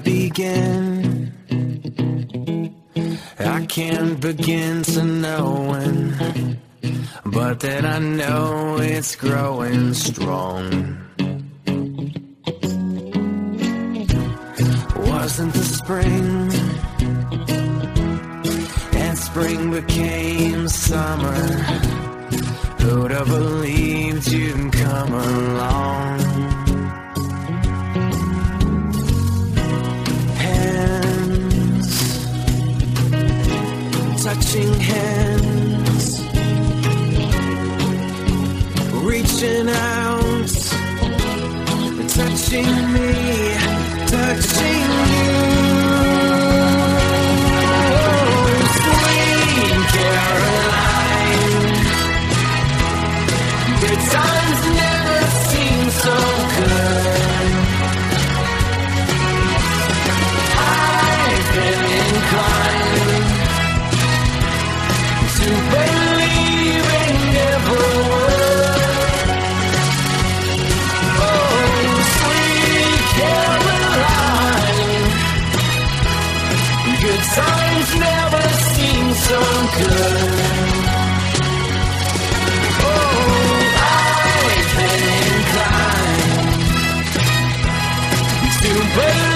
begin? I can't begin to know when, but that I know it's growing strong. Wasn't the spring, and spring became summer. Who'd have believed you'd come along? Hands, touching hands, reaching out, touching me, touching you. Oh, sweet Caroline, good times never seem so good. I've been inclined to believe in every word. Oh, sweet Caroline, good times never seem so good. I've been inclined to believe